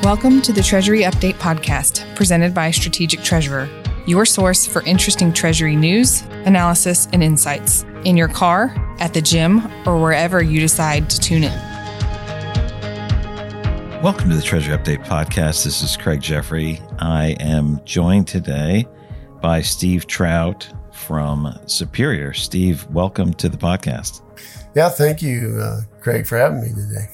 Welcome to the Treasury Update Podcast, presented by Strategic Treasurer, your source for interesting Treasury news, analysis, and insights in your car, at the gym, or wherever you decide to tune in. Welcome to the Treasury Update Podcast. This is Craig Jeffrey. I am joined today by Steve Trout from Superior. Steve, welcome to the podcast. Yeah, thank you, Craig, for having me today.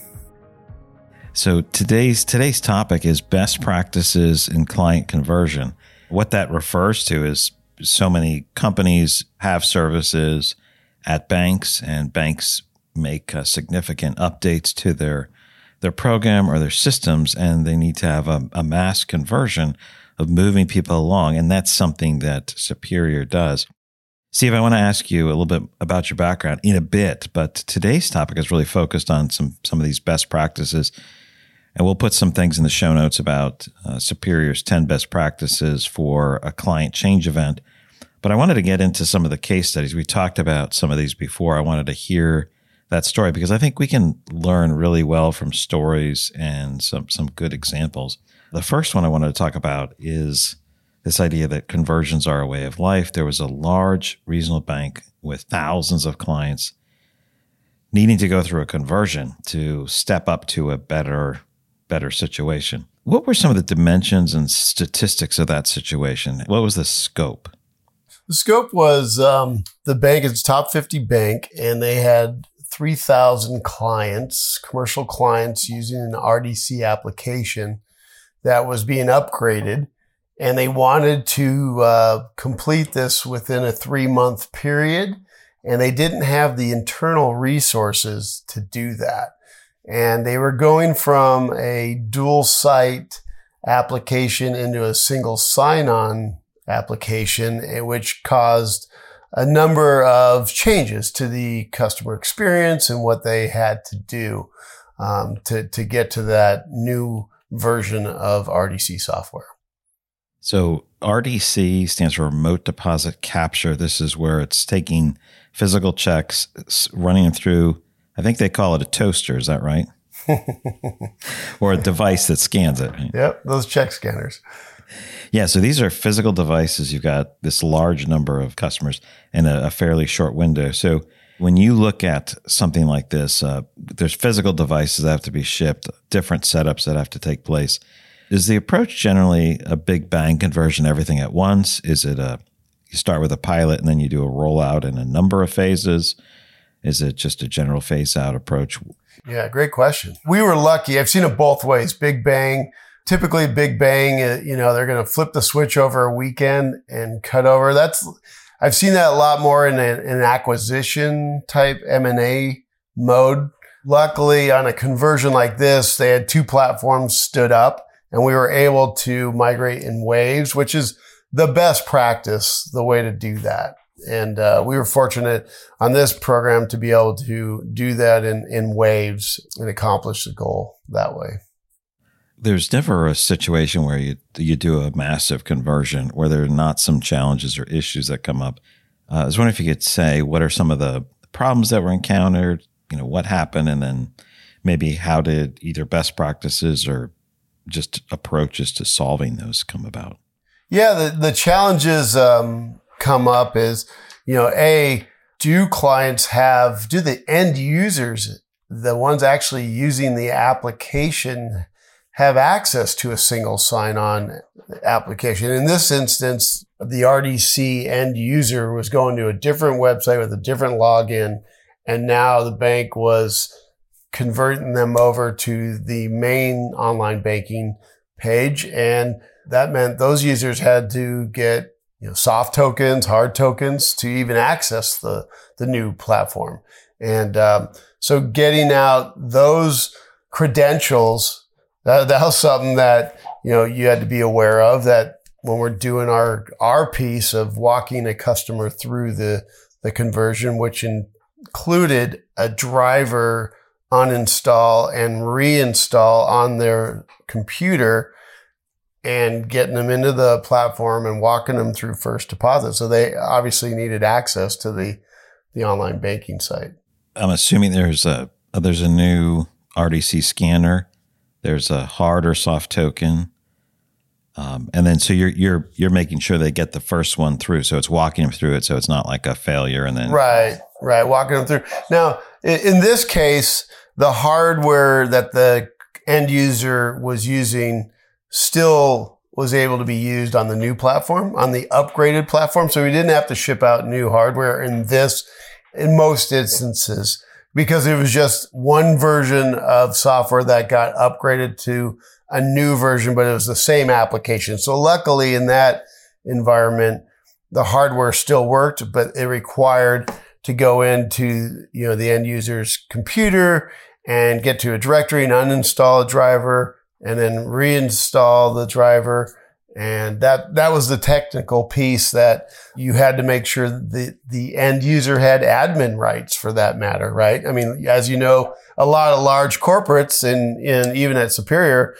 So today's topic is best practices in client conversion. What that refers to is so many companies have services at banks, and banks make significant updates to their program or their systems, and they need to have a mass conversion of moving people along, and that's something that Superior does. Steve, I want to ask you a little bit about your background in a bit, but today's topic is really focused on some of these best practices. And we'll put some things in the show notes about Superior's 10 best practices for a client change event. But I wanted to get into some of the case studies. We talked about some of these before. I wanted to hear that story because I think we can learn really well from stories and some good examples. The first one I wanted to talk about is this idea that conversions are a way of life. There was a large regional bank with thousands of clients needing to go through a conversion to step up to a better situation. What were some of the dimensions and statistics of that situation? What was the scope? The scope was the bank is a top 50 bank, and they had 3,000 clients, commercial clients using an RDC application that was being upgraded. And they wanted to complete this within a 3-month period. And they didn't have the internal resources to do that. And they were going from a dual site application into a single sign-on application, which caused a number of changes to the customer experience and what they had to do to get to that new version of RDC software. So RDC stands for Remote Deposit Capture. This is where it's taking physical checks, running them through, I think they call it a toaster. Is that right? Or a device that scans it. Yep, those check scanners. Yeah, so these are physical devices. You've got this large number of customers in a fairly short window. So when you look at something like this, there's physical devices that have to be shipped, different setups that have to take place. Is the approach generally a big bang conversion, everything at once? Is it you start with a pilot and then you do a rollout in a number of phases? Is it just a general phase-out approach? Yeah, great question. We were lucky. I've seen it both ways. Big bang. Typically, big bang, they're going to flip the switch over a weekend and cut over. I've seen that a lot more in an acquisition type M&A mode. Luckily, on a conversion like this, they had 2 platforms stood up, and we were able to migrate in waves, which is the best practice, the way to do that. And we were fortunate on this program to be able to do that in waves and accomplish the goal that way. There's never a situation where you do a massive conversion where there are not some challenges or issues that come up. I was wondering if you could say what are some of the problems that were encountered, what happened, and then maybe how did either best practices or just approaches to solving those come about? Yeah, the challenges come up is, do the end users, the ones actually using the application, have access to a single sign-on application? In this instance, the RDC end user was going to a different website with a different login, and now the bank was converting them over to the main online banking page, and that meant those users had to get soft tokens, hard tokens to even access the new platform. And so getting out those credentials, that was something that you had to be aware of, that when we're doing our piece of walking a customer through the conversion, which included a driver uninstall and reinstall on their computer, and getting them into the platform and walking them through first deposit. So they obviously needed access to the online banking site. I'm assuming there's a new RDC scanner There's a hard or soft token. And then so you're making sure they get the first one through. So it's walking them through it. So it's not like a failure and then. Right. Walking them through. Now, in this case, the hardware that the end user was using still was able to be used on the new platform, on the upgraded platform. So we didn't have to ship out new hardware in most instances, because it was just one version of software that got upgraded to a new version, but it was the same application. So luckily in that environment, the hardware still worked, but it required to go into, the end user's computer and get to a directory and uninstall a driver and then reinstall the driver. And that was the technical piece that you had to make sure the end user had admin rights for that matter, right? I mean, as you know, a lot of large corporates in even at Superior,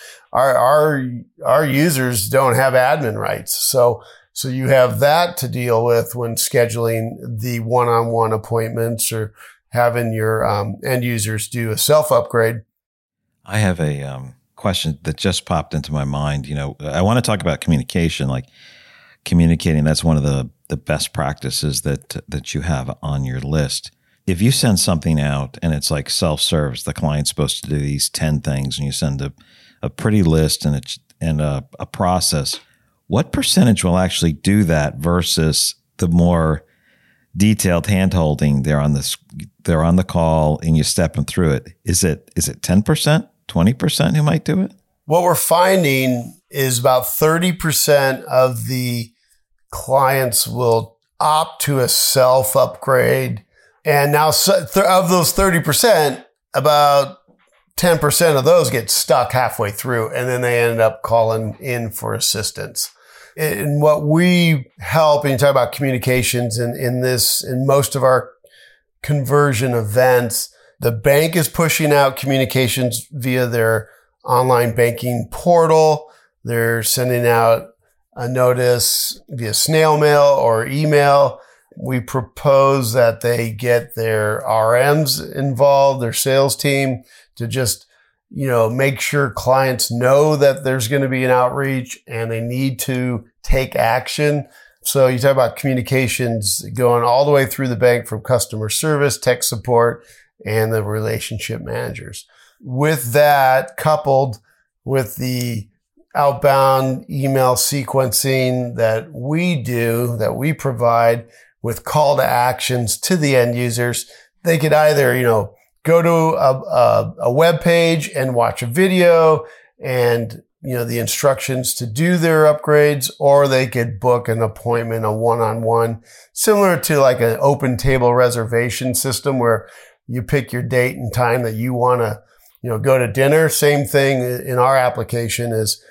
our users don't have admin rights. So you have that to deal with when scheduling the one-on-one appointments or having your end users do a self-upgrade. I have a question that just popped into my mind. I want to talk about communication, like communicating. That's one of the best practices that you have on your list. If you send something out and it's like self-service, the client's supposed to do these 10 things and you send a pretty list and a process, what percentage will actually do that versus the more detailed hand-holding? They're on the call and you step them through it. Is it 10%, 20% who might do it? What we're finding is about 30% of the clients will opt to a self-upgrade. And now of those 30%, about 10% of those get stuck halfway through, and then they end up calling in for assistance. And what we help, and you talk about communications in most of our conversion events, the bank is pushing out communications via their online banking portal. They're sending out a notice via snail mail or email. We propose that they get their RMs involved, their sales team, to just, make sure clients know that there's going to be an outreach and they need to take action. So you talk about communications going all the way through the bank, from customer service, tech support, and the relationship managers. With that, coupled with the outbound email sequencing that we provide with call to actions to the end users, they could either, go to a web page and watch a video and, the instructions to do their upgrades, or they could book an appointment, a one-on-one, similar to like an open table reservation system where you pick your date and time that you want to, go to dinner. Same thing in our application is,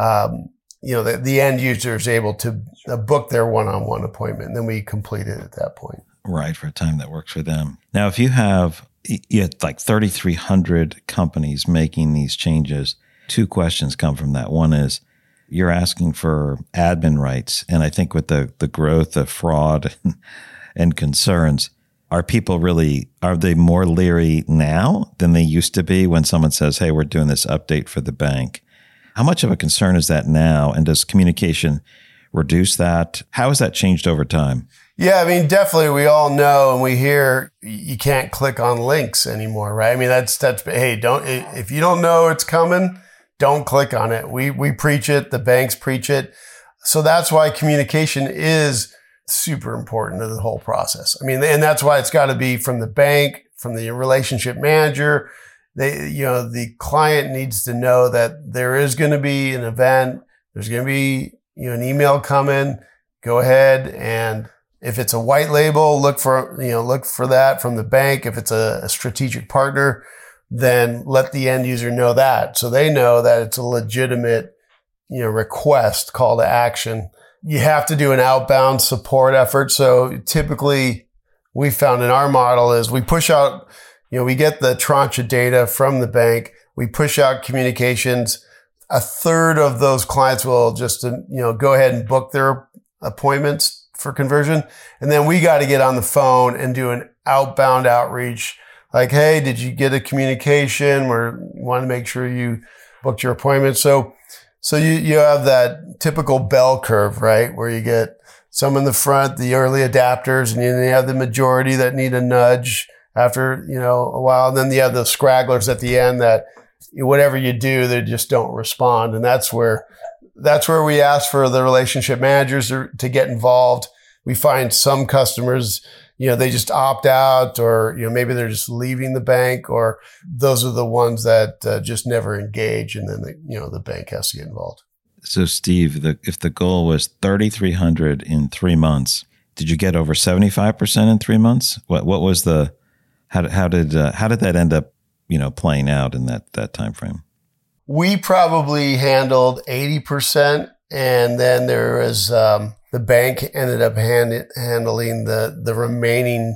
the end user is able to book their one-on-one appointment, and then we complete it at that point. Right, for a time that works for them. Now, if you had like 3,300 companies making these changes, two questions come from that. One is, you're asking for admin rights. And I think with the growth of fraud and concerns, are they more leery now than they used to be when someone says, hey, we're doing this update for the bank? How much of a concern is that now? And does communication reduce that? How has that changed over time? Yeah, I mean, definitely we all know and we hear you can't click on links anymore, right? I mean, that's hey, if you don't know it's coming, don't click on it. We preach it, the banks preach it. So that's why communication is super important to the whole process. I mean, and that's why it's got to be from the bank, from the relationship manager. The client needs to know that there is going to be an event. There's going to be, an email coming. Go ahead, and if it's a white label, look for that from the bank. If it's a strategic partner, then let the end user know that, so they know that it's a legitimate, request, call to action. You have to do an outbound support effort. So typically we found in our model is we push out, we get the tranche of data from the bank. We push out communications. A third of those clients will just, go ahead and book their appointments for conversion. And then we got to get on the phone and do an outbound outreach. Like, hey, did you get a communication? We want to make sure you booked your appointment. So you have that typical bell curve, right? Where you get some in the front, the early adapters, and then you have the majority that need a nudge after, a while. And then you have the scragglers at the end that whatever you do, they just don't respond. And that's where we ask for the relationship managers to get involved. We find some customers, they just opt out, or, maybe they're just leaving the bank, or those are the ones that just never engage. And then, the bank has to get involved. So Steve, if the goal was 3,300 in 3 months, did you get over 75% in 3 months? What was how did that end up, playing out in that time frame? We probably handled 80%, and then there was the bank ended up handling the remaining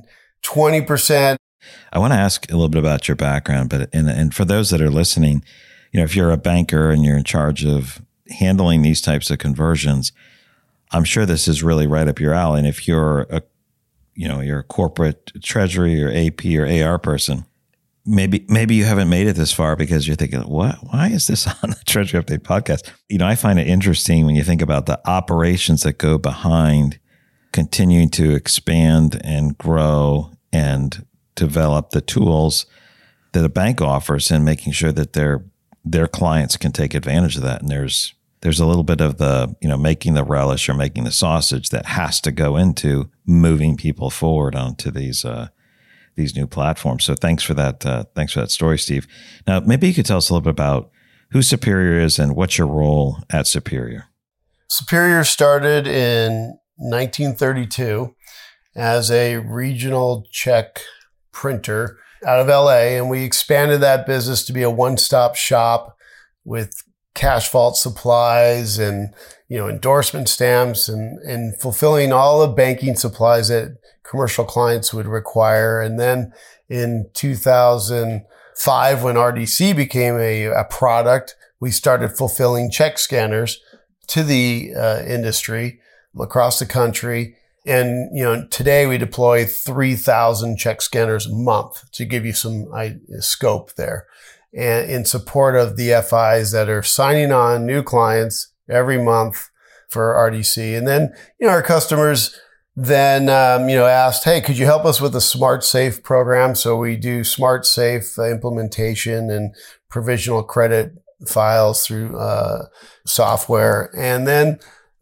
20%. I want to ask a little bit about your background, but and for those that are listening, if you're a banker and you're in charge of handling these types of conversions, I'm sure this is really right up your alley. And if you're you're a corporate treasury or AP or AR person, maybe you haven't made it this far because you're thinking, what? Why is this on the Treasury Update podcast? I find it interesting when you think about the operations that go behind continuing to expand and grow and develop the tools that a bank offers and making sure that their clients can take advantage of that. And there's a little bit of the, making the relish or making the sausage that has to go into moving people forward onto these new platforms. So thanks for that. Thanks for that story, Steve. Now, maybe you could tell us a little bit about who Superior is and what's your role at Superior. Superior started in 1932 as a regional check printer out of LA, and we expanded that business to be a one-stop shop with cash vault supplies and endorsement stamps and fulfilling all the banking supplies that commercial clients would require. And then in 2005, when RDC became a product, we started fulfilling check scanners to the industry across the country. And today we deploy 3,000 check scanners a month, to give you some scope there, and in support of the FIs that are signing on new clients every month for RDC. And then, our customers then, asked, hey, could you help us with the Smart Safe program? So we do Smart Safe implementation and provisional credit files through software. And then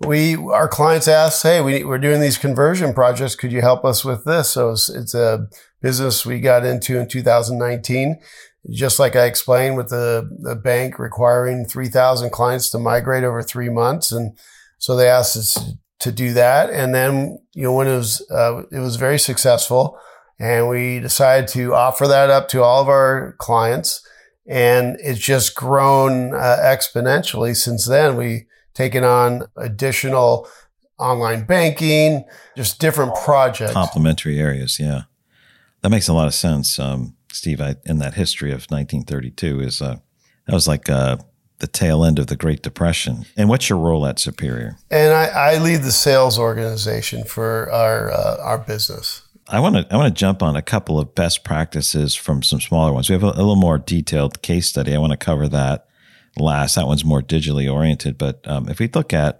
our clients asked, hey, we're doing these conversion projects. Could you help us with this? So it's a business we got into in 2019. Just like I explained, with the bank requiring 3,000 clients to migrate over 3 months. And so they asked us to do that. And then, when it was very successful, and we decided to offer that up to all of our clients. And it's just grown exponentially since then. We've taken on additional online banking, just different projects. Complementary areas. Yeah. That makes a lot of sense. Steve, in that history of 1932 that was like the tail end of the Great Depression. And what's your role at Superior? And I lead the sales organization for our business. I want to jump on a couple of best practices from some smaller ones. We have a little more detailed case study. I want to cover that last. That one's more digitally oriented. But if we look at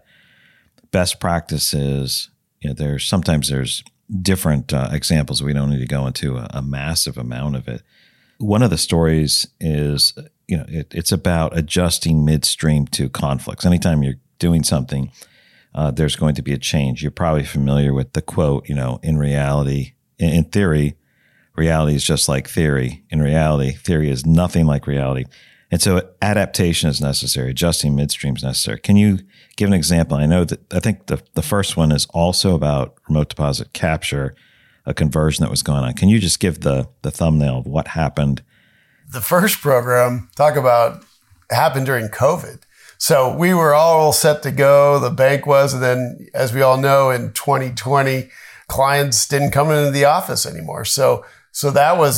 best practices, there's different examples. We don't need to go into a massive amount of it. One of the stories is, it's about adjusting midstream to conflicts. Anytime you're doing something, there's going to be a change. You're probably familiar with the quote, in reality, in theory, reality is just like theory. In reality, theory is nothing like reality. And so adaptation is necessary. Adjusting midstream is necessary. Can you give an example? I think the first one is also about remote deposit capture, a conversion that was going on. Can you just give the thumbnail of what happened? The first program, happened during COVID. So we were all set to go. The bank was, and then as we all know, in 2020, clients didn't come into the office anymore. So that was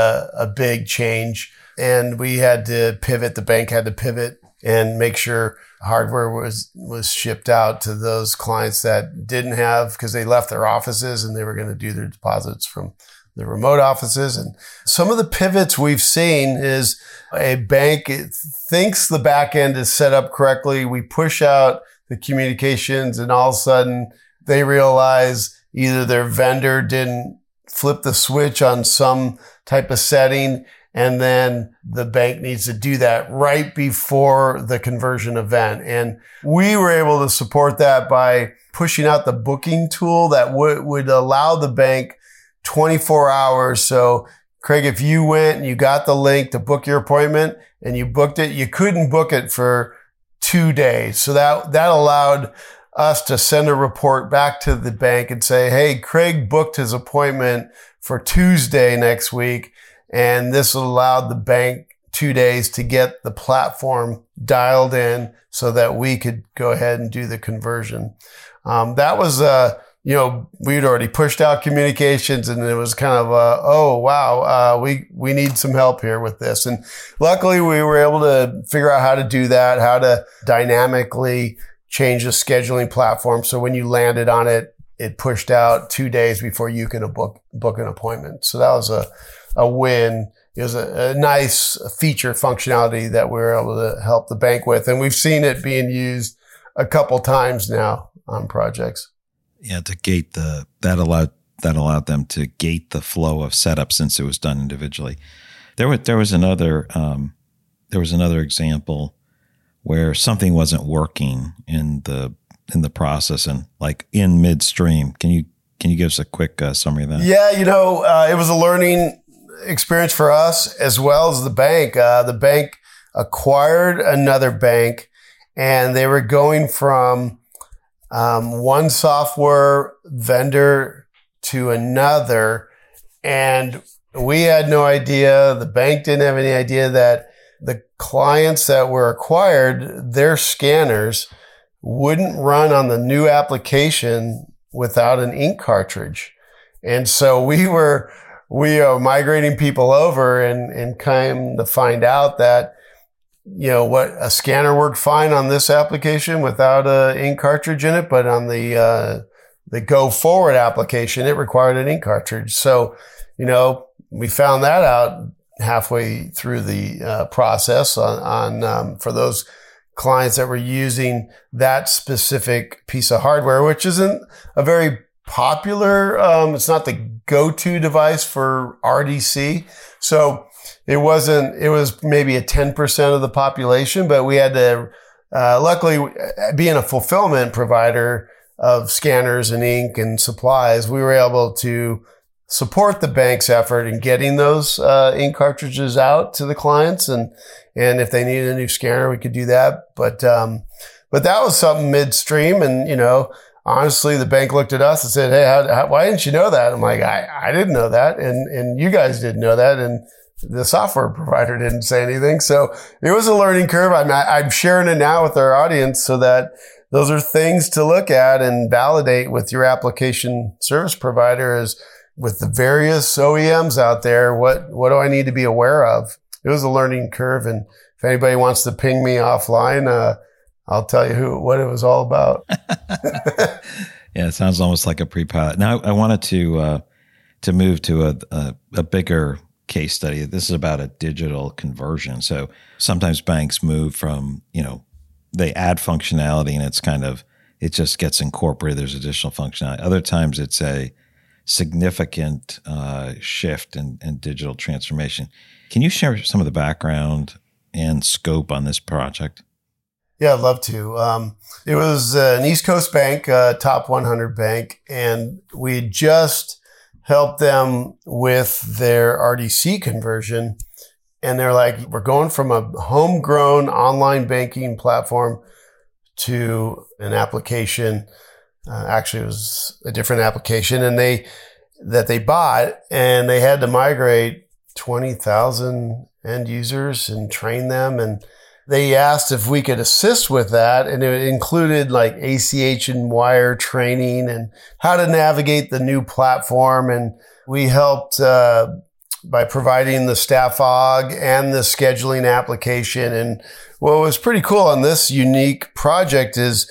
a big change. And we had to pivot. The bank had to pivot and make sure hardware was shipped out to those clients that didn't have, because they left their offices and they were going to do their deposits from the remote offices. And some of the pivots we've seen is a bank thinks the back end is set up correctly. We push out the communications and all of a sudden they realize either their vendor didn't flip the switch on some type of setting, and then the bank needs to do that right before the conversion event. And we were able to support that by pushing out the booking tool that would allow the bank 24 hours. So Craig, if you went and you got the link to book your appointment and you booked it, you couldn't book it for 2 days. So that allowed us to send a report back to the bank and say, hey, Craig booked his appointment for Tuesday next week. And this allowed the bank 2 days to get the platform dialed in so that we could go ahead and do the conversion. That was, we'd already pushed out communications and it was kind of, oh, wow, we need some help here with this. And luckily we were able to figure out how to do that, how to dynamically change the scheduling platform. So when you landed on it, it pushed out 2 days before you could book an appointment. So that was a win. It was a nice feature functionality that we were able to help the bank with. And we've seen it being used a couple times now on projects. Yeah, to gate that allowed them to gate the flow of setup since it was done individually. There was another example where something wasn't working in the process and like in midstream. Can you give us a quick summary of that? Yeah, it was a learning experience for us as well as the bank. The bank acquired another bank and they were going from one software vendor to another. And we had no idea, the bank didn't have any idea that the clients that were acquired, their scanners wouldn't run on the new application without an ink cartridge. And so we are migrating people over and came to find out that, a scanner worked fine on this application without an ink cartridge in it, but on the go forward application, it required an ink cartridge. So, we found that out halfway through the process on for those clients that were using that specific piece of hardware, which isn't a very popular, it's not the go-to device for RDC. So it was maybe a 10% of the population, but we had to, luckily being a fulfillment provider of scanners and ink and supplies, we were able to support the bank's effort in getting those ink cartridges out to the clients. And if they needed a new scanner, we could do that. But that was something midstream. And, honestly, the bank looked at us and said, hey, why didn't you know that? I'm like, I didn't know that. And you guys didn't know that. And the software provider didn't say anything. So it was a learning curve. I'm sharing it now with our audience so that those are things to look at and validate with your application service provider is with the various OEMs out there, what do I need to be aware of? It was a learning curve. And if anybody wants to ping me offline, I'll tell you what it was all about. Yeah, it sounds almost like a pre-pilot. Now, I wanted to move to a bigger case study. This is about a digital conversion. So sometimes banks move from, they add functionality and it just gets incorporated. There's additional functionality. Other times it's a significant shift in digital transformation. Can you share some of the background and scope on this project? Yeah, I'd love to. It was an East Coast bank, top 100 bank, and we just helped them with their RDC conversion. And they're like, we're going from a homegrown online banking platform to an application. Actually, it was a different application, and that they bought, and they had to migrate 20,000 end users and train them. And they asked if we could assist with that. And it included like ACH and wire training and how to navigate the new platform. And we helped by providing the staff aug and the scheduling application. And what was pretty cool on this unique project is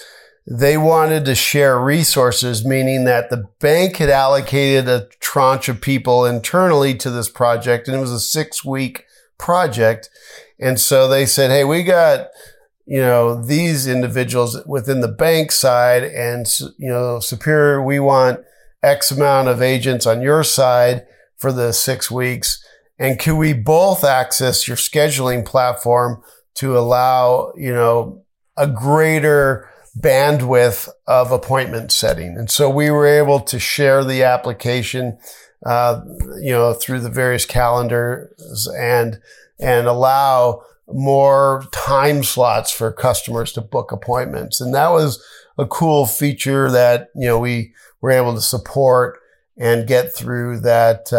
they wanted to share resources, meaning that the bank had allocated a tranche of people internally to this project, and it was a 6-week project. And so they said, hey, we got, these individuals within the bank side, and, Superior, we want X amount of agents on your side for the 6 weeks. And can we both access your scheduling platform to allow, a greater bandwidth of appointment setting? And so we were able to share the application, through the various calendars and allow more time slots for customers to book appointments. And that was a cool feature that, we were able to support and get through that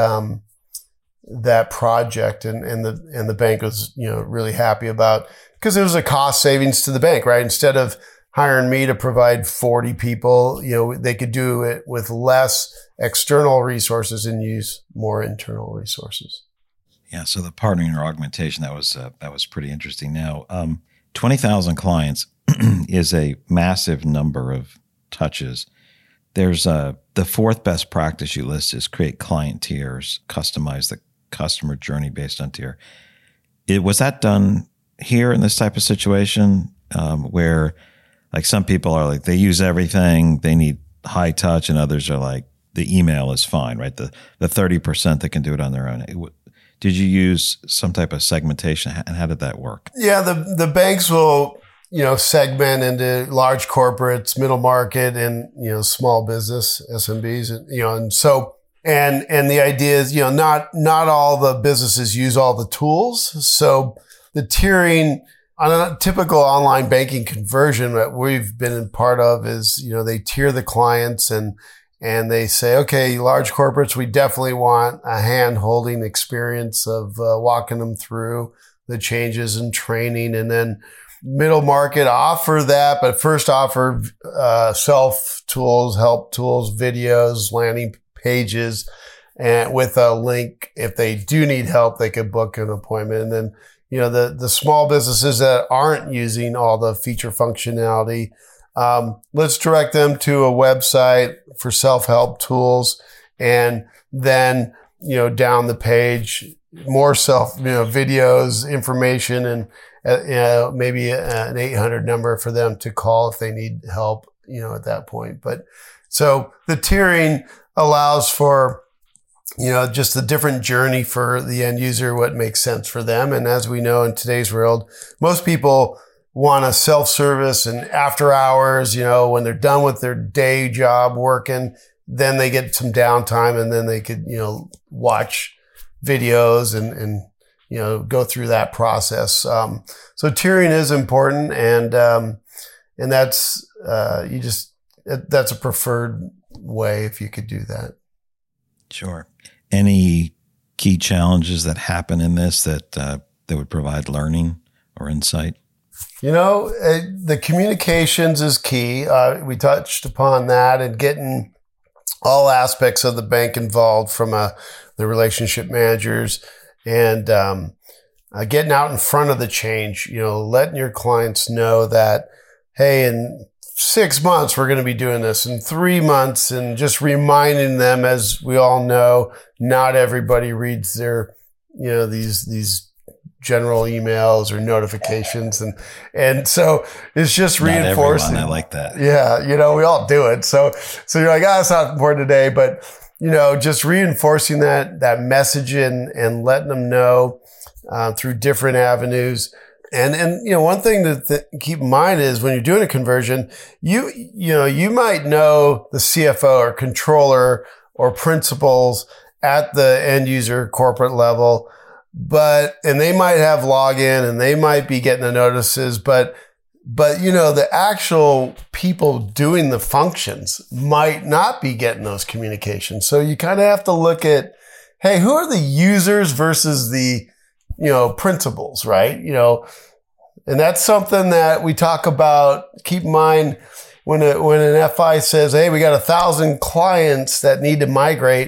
project. And the bank was, really happy about, because it was a cost savings to the bank, right? Instead of hiring me to provide 40 people, they could do it with less external resources and use more internal resources. Yeah. So the partnering or augmentation, that was pretty interesting. Now, 20,000 clients is a massive number of touches. There's the fourth best practice you list is create client tiers, customize the customer journey based on tier. Was that done here in this type of situation where like some people are like, they use everything, they need high touch, and others are like, the email is fine, right? The 30% that can do it on their own. Did you use some type of segmentation, and how did that work? Yeah, the banks will, segment into large corporates, middle market, and, small business, SMBs, and so, and the idea is, not all the businesses use all the tools. So the tiering on a typical online banking conversion that we've been a part of is, they tier the clients and they say, okay, large corporates, we definitely want a hand-holding experience of walking them through the changes and training. And then middle market offer that, but first offer self tools, help tools, videos, landing pages, and with a link. If they do need help, they could book an appointment. And then, the small businesses that aren't using all the feature functionality, let's direct them to a website for self-help tools. And then, down the page, more videos, information, and, maybe an 800 number for them to call if they need help, at that point. But so the tiering allows for, just a different journey for the end user, what makes sense for them. And as we know in today's world, most people want a self-service and after hours, when they're done with their day job working, then they get some downtime and then they could, watch videos and go through that process. So tiering is important, and that's, that's a preferred way if you could do that. Sure. Any key challenges that happen in this that would provide learning or insight? The communications is key. We touched upon that, and getting all aspects of the bank involved from the relationship managers and getting out in front of the change, letting your clients know that, hey, in 6 months, we're going to be doing this in 3 months, and just reminding them, as we all know, not everybody reads their, these general emails or notifications. And so it's just reinforcing. I like that. Yeah. We all do it. So you're like, it's not important today, but, just reinforcing that message and letting them know, through different avenues. And one thing to keep in mind is when you're doing a conversion, you might know the CFO or controller or principals at the end user corporate level, and they might have login and they might be getting the notices, but the actual people doing the functions might not be getting those communications. So you kind of have to look at, hey, who are the users versus the principles, right? And that's something that we talk about. Keep in mind when an FI says, hey, we got 1,000 clients that need to migrate.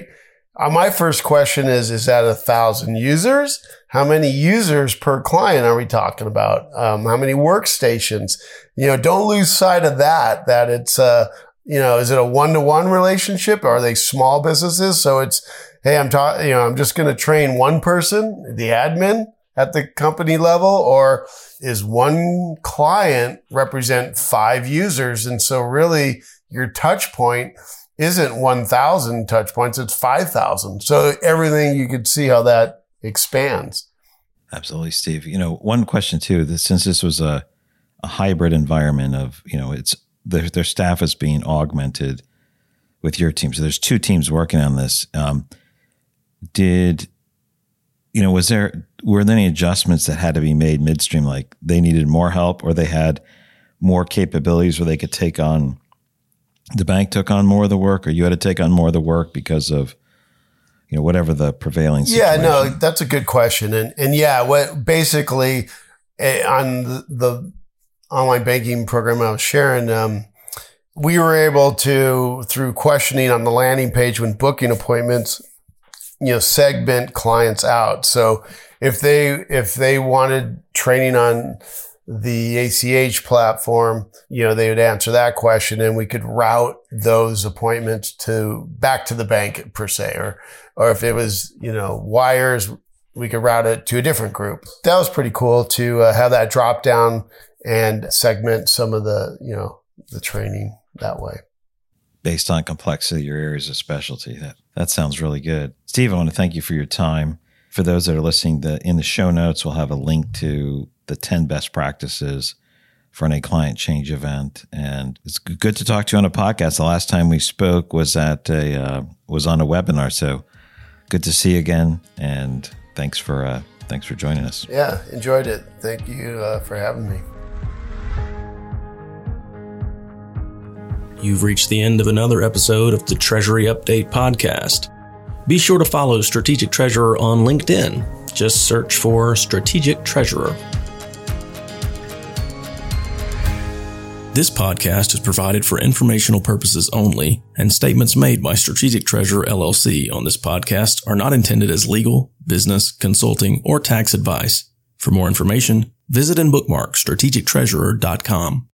My first question is that 1,000 users? How many users per client are we talking about? How many workstations? Don't lose sight of that it's, is it a one-to-one relationship? Are they small businesses? So it's, hey, I'm just going to train one person, the admin at the company level, or is one client represent 5 users? And so really your touch point isn't 1,000 touch points, it's 5,000. So everything, you could see how that expands. Absolutely, Steve. One question too, that since this was a hybrid environment of, it's their staff is being augmented with your team. So there's 2 teams working on this. Were there any adjustments that had to be made midstream? Like they needed more help, or they had more capabilities where they could take on, the bank took on more of the work, or you had to take on more of the work because of, whatever the prevailing situation? Yeah, no, that's a good question. And yeah, what basically on the online banking program I was sharing, we were able to, through questioning on the landing page when booking appointments, segment clients out. So if they wanted training on the ACH platform, they would answer that question, and we could route those appointments back to the bank per se, or if it was, wires, we could route it to a different group. That was pretty cool to have that drop down and segment some of the, the training that way. Based on complexity, your areas of specialty. That sounds really good. Steve, I want to thank you for your time. For those that are listening, in the show notes, we'll have a link to the 10 best practices for a client change event. And it's good to talk to you on a podcast. The last time we spoke was on a webinar. So good to see you again. And thanks for joining us. Yeah, enjoyed it. Thank you for having me. You've reached the end of another episode of the Treasury Update podcast. Be sure to follow Strategic Treasurer on LinkedIn. Just search for Strategic Treasurer. This podcast is provided for informational purposes only, and statements made by Strategic Treasurer LLC on this podcast are not intended as legal, business, consulting, or tax advice. For more information, visit and bookmark strategictreasurer.com.